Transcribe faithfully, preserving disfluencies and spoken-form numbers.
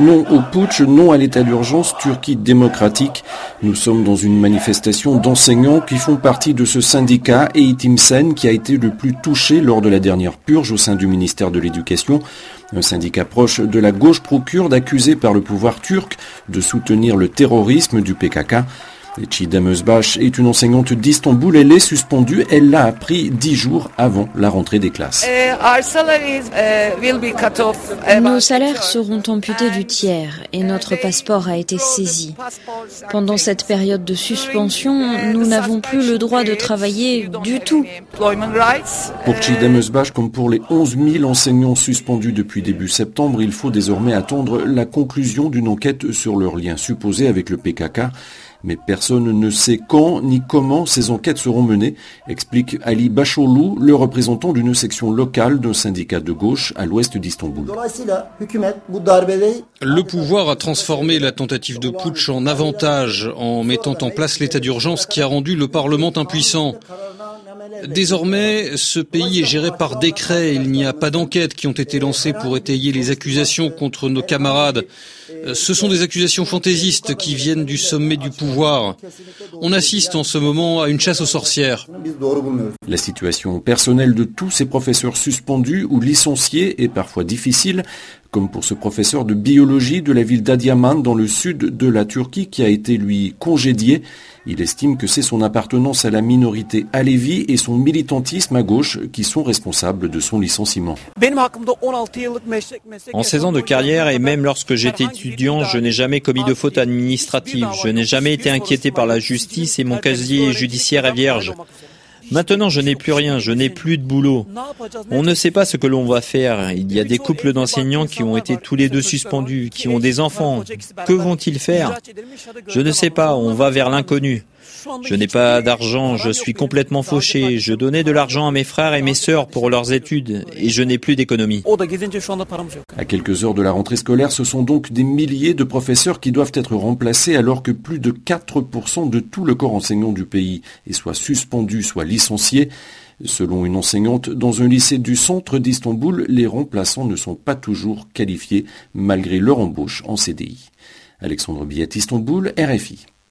Non au putsch, non à l'état d'urgence, Turquie démocratique. Nous sommes dans une manifestation d'enseignants qui font partie de ce syndicat Eğitim Sen qui a été le plus touché lors de la dernière purge au sein du ministère de l'Éducation. Un syndicat proche de la gauche pro-kurde accusé par le pouvoir turc de soutenir le terrorisme du P K K. Çiğdem Özbaş est une enseignante d'Istanbul. Elle est suspendue. Elle l'a appris dix jours avant la rentrée des classes. Nos salaires seront amputés du tiers et notre passeport a été saisi. Pendant cette période de suspension, nous n'avons plus le droit de travailler du tout. Pour Çiğdem Özbaş, comme pour les onze mille enseignants suspendus depuis début septembre, il faut désormais attendre la conclusion d'une enquête sur leur lien supposé avec le P K K. Mais personne ne sait quand ni comment ces enquêtes seront menées, explique Ali Başoğlu, le représentant d'une section locale d'un syndicat de gauche à l'ouest d'Istanbul. Le pouvoir a transformé la tentative de putsch en avantage en mettant en place l'état d'urgence qui a rendu le Parlement impuissant. Désormais, ce pays est géré par décret. Il n'y a pas d'enquêtes qui ont été lancées pour étayer les accusations contre nos camarades. Ce sont des accusations fantaisistes qui viennent du sommet du pouvoir. On assiste en ce moment à une chasse aux sorcières. La situation personnelle de tous ces professeurs suspendus ou licenciés est parfois difficile, comme pour ce professeur de biologie de la ville d'Adiaman dans le sud de la Turquie qui a été lui congédié. Il estime que c'est son appartenance à la minorité alévi et son militantisme à gauche qui sont responsables de son licenciement. En seize ans de carrière et même lorsque j'étais étudiant, je n'ai jamais commis de faute administrative. Je n'ai jamais été inquiété par la justice et mon casier judiciaire est vierge. Maintenant, je n'ai plus rien, je n'ai plus de boulot. On ne sait pas ce que l'on va faire. Il y a des couples d'enseignants qui ont été tous les deux suspendus, qui ont des enfants. Que vont-ils faire? Je ne sais pas, on va vers l'inconnu. Je n'ai pas d'argent, je suis complètement fauché. Je donnais de l'argent à mes frères et mes sœurs pour leurs études et je n'ai plus d'économie. À quelques heures de la rentrée scolaire, ce sont donc des milliers de professeurs qui doivent être remplacés alors que plus de quatre pour cent de tout le corps enseignant du pays est soit suspendu, soit licencié. Selon une enseignante dans un lycée du centre d'Istanbul, les remplaçants ne sont pas toujours qualifiés malgré leur embauche en C D I. Alexandre Billet, Istanbul, R F I.